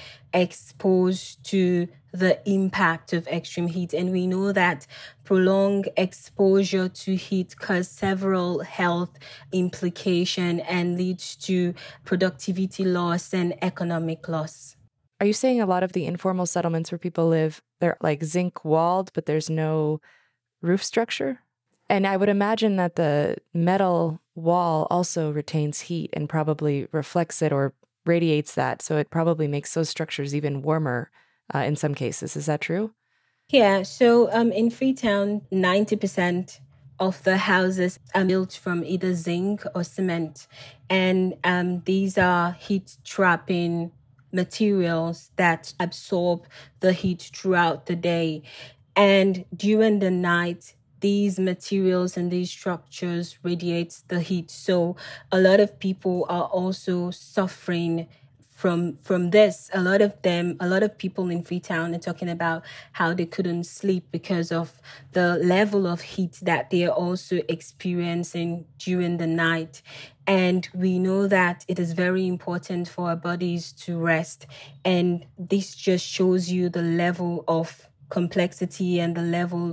exposed to the impact of extreme heat. And we know that prolonged exposure to heat causes several health implications and leads to productivity loss and economic loss. Are you saying a lot of the informal settlements where people live, they're like zinc walled, but there's no roof structure? And I would imagine that the metal wall also retains heat and probably reflects it or radiates that. So it probably makes those structures even warmer in some cases. Is that true? Yeah. So in Freetown, 90% of the houses are built from either zinc or cement. And these are heat-trapping materials that absorb the heat throughout the day. And during the night, these materials and these structures radiate the heat. So a lot of people are also suffering from this. A lot of people in Freetown are talking about how they couldn't sleep because of the level of heat that they are also experiencing during the night. And we know that it is very important for our bodies to rest. And this just shows you the level of complexity and the level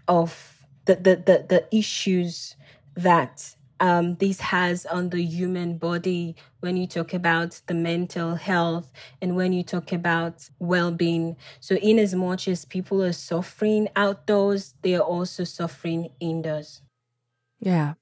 of the issues that this has on the human body when you talk about the mental health and when you talk about well-being. So in as much as people are suffering outdoors, they are also suffering indoors. Yeah.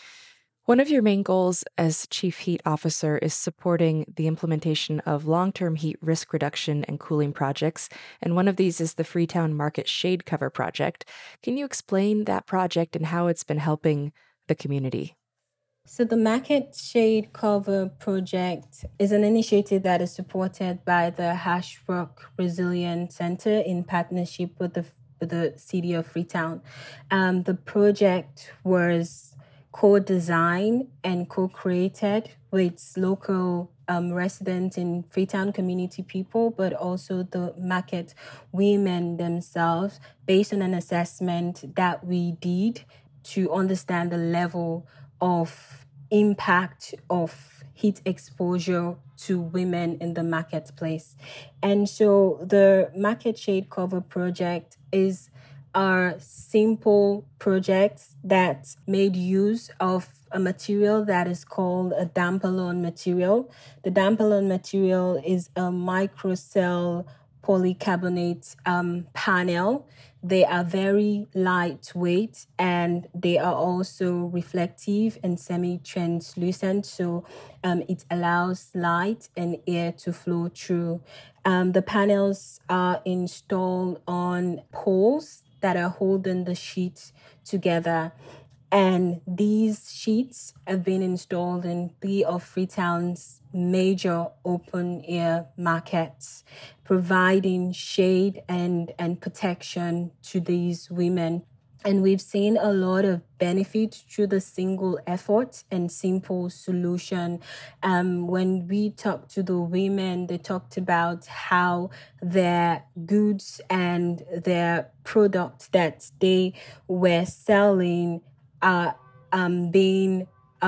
One of your main goals as Chief Heat Officer is supporting the implementation of long-term heat risk reduction and cooling projects, and one of these is the Freetown Market Shade Cover Project. Can you explain that project and how it's been helping the community? So the Market Shade Cover Project is an initiative that is supported by the Ashbrook Resilience Center in partnership with the city of Freetown. The project was co-designed and co-created with local residents in Freetown community people, but also the market women themselves, based on an assessment that we did to understand the level of impact of heat exposure to women in the marketplace. And so the Market Shade Cover Project is are simple projects that made use of a material that is called a Dampalon material. The Dampalon material is a microcell polycarbonate panel. They are very lightweight and they are also reflective and semi-translucent, so it allows light and air to flow through. The panels are installed on poles that are holding the sheets together. And these sheets have been installed in 3 of Freetown's major open-air markets, providing shade and protection to these women. And we've seen a lot of benefit through the single effort and simple solution. When we talked to the women, they talked about how their goods and their products that they were selling are being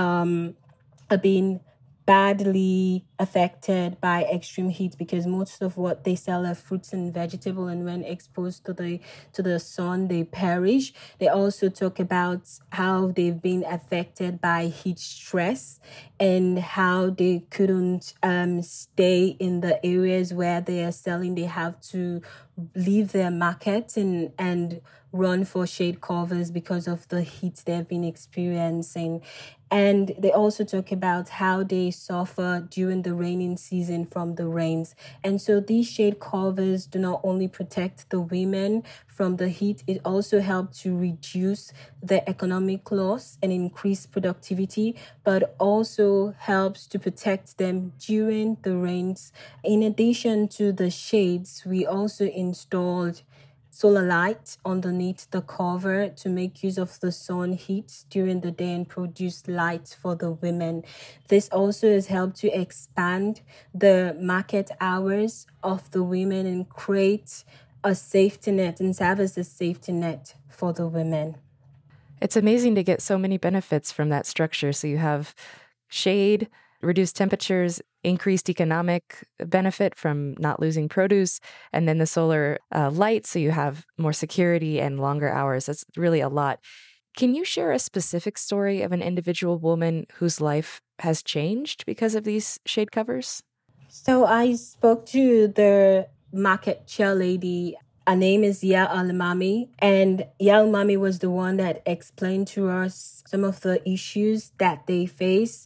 badly affected by extreme heat, because most of what they sell are fruits and vegetables, and when exposed to the sun, they perish. They also talk about how they've been affected by heat stress and how they couldn't stay in the areas where they are selling. They have to leave their markets and run for shade covers because of the heat they've been experiencing. And they also talk about how they suffer during the raining season from the rains. And so these shade covers do not only protect the women from the heat, it also helps to reduce the economic loss and increase productivity, but also helps to protect them during the rains. In addition to the shades, we also installed solar light underneath the cover to make use of the sun heat during the day and produce light for the women. This also has helped to expand the market hours of the women and create a safety net and serve as a safety net for the women. It's amazing to get so many benefits from that structure. So you have shade, reduced temperatures, increased economic benefit from not losing produce, and then the solar light, so you have more security and longer hours. That's really a lot. Can you share a specific story of an individual woman whose life has changed because of these shade covers? So I spoke to the market chair lady. Her name is Ya Almami, and Ya Almami was the one that explained to us some of the issues that they face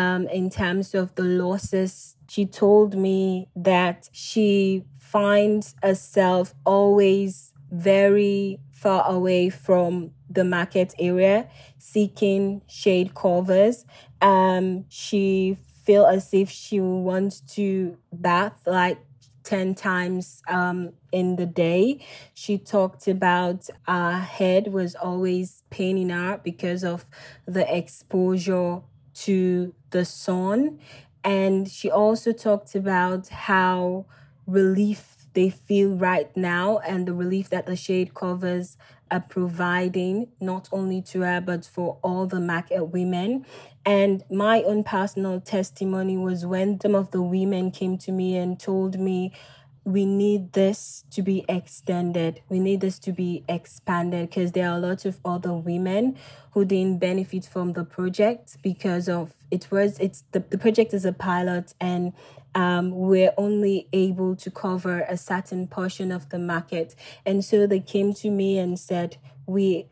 in terms of the losses. She told me that she finds herself always very far away from the market area, seeking shade covers. She feels as if she wants to bath like 10 times in the day. She talked about her head was always paining her because of the exposure to the sun. And she also talked about how relief they feel right now and the relief that the shade covers are providing, not only to her, but for all the market women. And my own personal testimony was when some of the women came to me and told me, we need this to be extended. We need this to be expanded, because there are a lot of other women who didn't benefit from the project because of the project is a pilot, and we're only able to cover a certain portion of the market. And so they came to me and said, we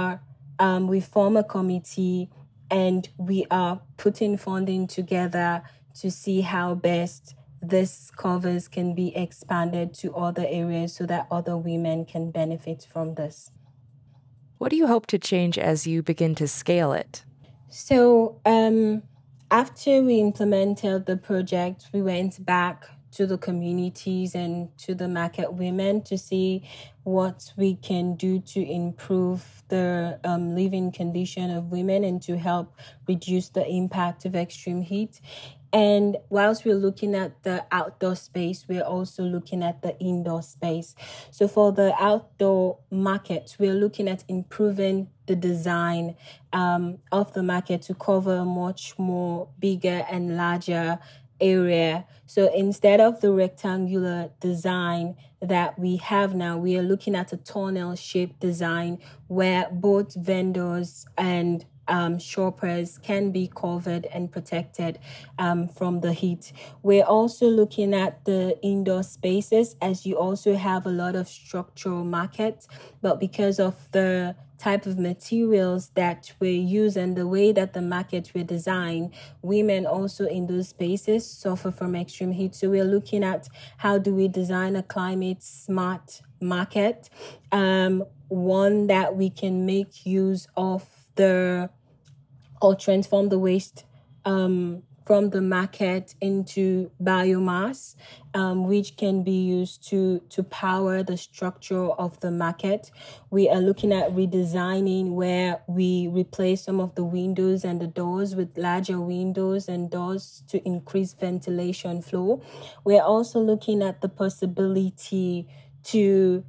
form a committee and we are putting funding together to see how best this covers can be expanded to other areas so that other women can benefit from this. What do you hope to change as you begin to scale it? So after we implemented the project, we went back to the communities and to the market women to see what we can do to improve the living condition of women and to help reduce the impact of extreme heat. And whilst we're looking at the outdoor space, we're also looking at the indoor space. So for the outdoor market, we're looking at improving the design of the market to cover a much more bigger and larger area. So instead of the rectangular design that we have now, we are looking at a tunnel-shaped design where both vendors and shoppers can be covered and protected from the heat. We're also looking at the indoor spaces, as you also have a lot of structural markets, but because of the type of materials that we use and the way that the markets were designed, women also in those spaces suffer from extreme heat. So we're looking at how do we design a climate smart market, one that we can make use of or transform the waste from the market into biomass, which can be used to power the structure of the market. We are looking at redesigning where we replace some of the windows and the doors with larger windows and doors to increase ventilation flow. We're also looking at the possibility to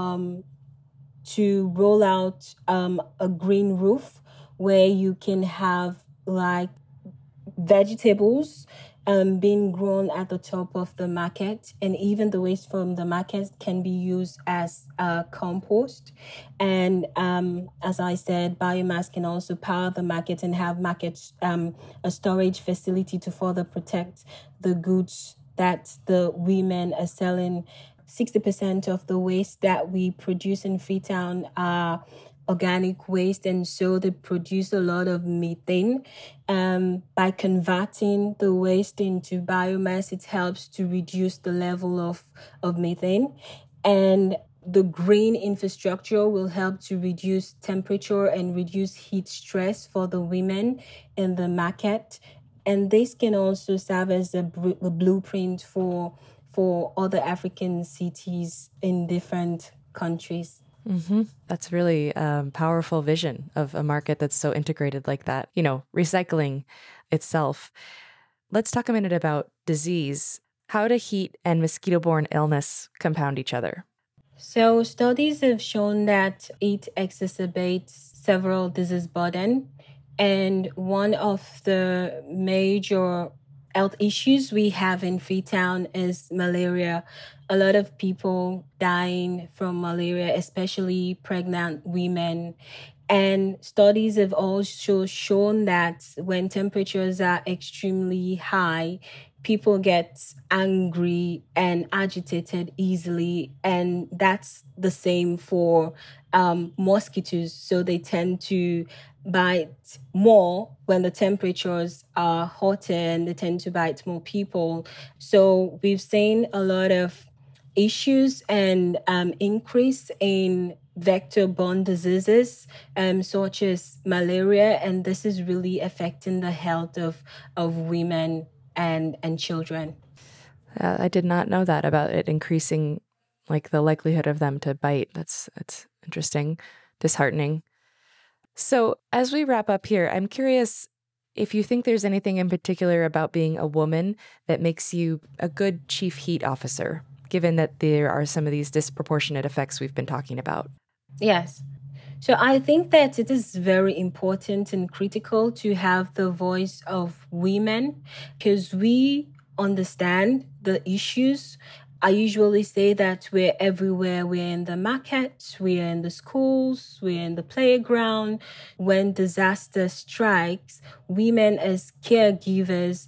roll out a green roof where you can have like vegetables being grown at the top of the market, and even the waste from the market can be used as compost. And as I said, biomass can also power the market and have markets a storage facility to further protect the goods that the women are selling. 60% of the waste that we produce in Freetown are organic waste, and so they produce a lot of methane. By converting the waste into biomass, it helps to reduce the level of methane. And the green infrastructure will help to reduce temperature and reduce heat stress for the women in the market. And this can also serve as a blueprint for other African cities in different countries. Mm-hmm. That's really a powerful vision of a market that's so integrated like that. Recycling itself. Let's talk a minute about disease. How do heat and mosquito-borne illness compound each other? So studies have shown that it exacerbates several disease burden. And one of the major health issues we have in Freetown is malaria. A lot of people dying from malaria, especially pregnant women. And studies have also shown that when temperatures are extremely high, people get angry and agitated easily. And that's the same for mosquitoes. So they tend to bite more when the temperatures are hotter, and they tend to bite more people. So we've seen a lot of issues and increase in vector-borne diseases such as malaria, and this is really affecting the health of women and children. I did not know that about it increasing like the likelihood of them to bite. That's interesting, disheartening. So as we wrap up here, I'm curious if you think there's anything in particular about being a woman that makes you a good chief heat officer, given that there are some of these disproportionate effects we've been talking about. Yes. So I think that it is very important and critical to have the voice of women, because we understand the issues. I usually say that we're everywhere. We're in the market, we're in the schools, we're in the playground. When disaster strikes, women as caregivers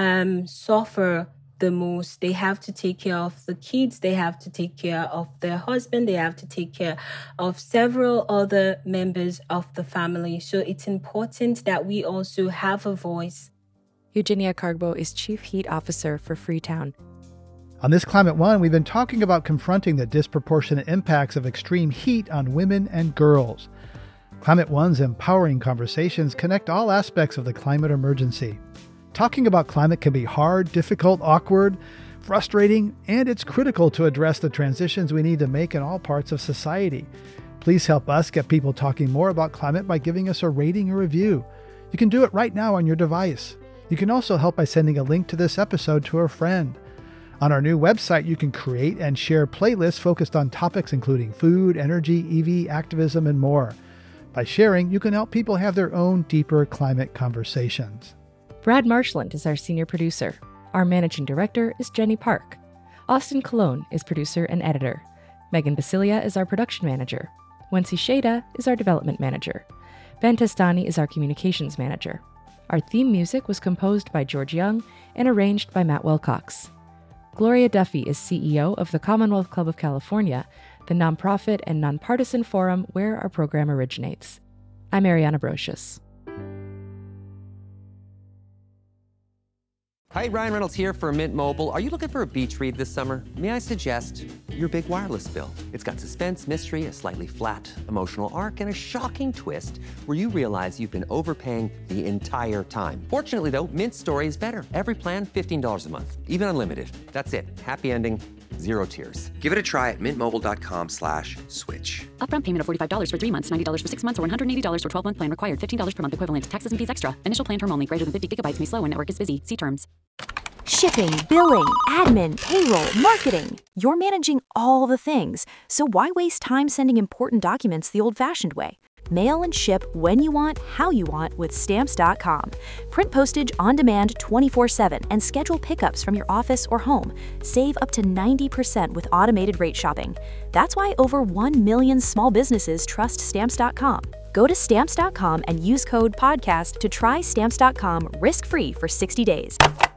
suffer the most. They have to take care of the kids, they have to take care of their husband, they have to take care of several other members of the family. So it's important that we also have a voice. Eugenia Cargbo is Chief Heat Officer for Freetown. On this Climate One, we've been talking about confronting the disproportionate impacts of extreme heat on women and girls. Climate One's empowering conversations connect all aspects of the climate emergency. Talking about climate can be hard, difficult, awkward, frustrating, and it's critical to address the transitions we need to make in all parts of society. Please help us get people talking more about climate by giving us a rating or review. You can do it right now on your device. You can also help by sending a link to this episode to a friend. On our new website, you can create and share playlists focused on topics including food, energy, EV, activism, and more. By sharing, you can help people have their own deeper climate conversations. Brad Marshland is our senior producer. Our managing director is Jenny Park. Austin Colon is producer and editor. Megan Basilia is our production manager. Wency Sheda is our development manager. Ben Testani is our communications manager. Our theme music was composed by George Young and arranged by Matt Wilcox. Gloria Duffy is CEO of the Commonwealth Club of California, the nonprofit and nonpartisan forum where our program originates. I'm Ariana Brocious. Hi, Ryan Reynolds here for Mint Mobile. Are you looking for a beach read this summer? May I suggest your big wireless bill? It's got suspense, mystery, a slightly flat, emotional arc, and a shocking twist where you realize you've been overpaying the entire time. Fortunately, though, Mint's story is better. Every plan, $15 a month. Even unlimited. That's it. Happy ending, 0 tears. Give it a try at mintmobile.com/switch. Upfront payment of $45 for 3 months, $90 for 6 months, or $180 for 12-month plan required. $15 per month equivalent. Taxes and fees extra. Initial plan term only. Greater than 50 gigabytes may slow when network is busy. See terms. Shipping, billing, admin, payroll, marketing. You're managing all the things. So why waste time sending important documents the old-fashioned way? Mail and ship when you want, how you want with Stamps.com. Print postage on demand 24/7 and schedule pickups from your office or home. Save up to 90% with automated rate shopping. That's why over 1 million small businesses trust Stamps.com. Go to Stamps.com and use code PODCAST to try Stamps.com risk-free for 60 days.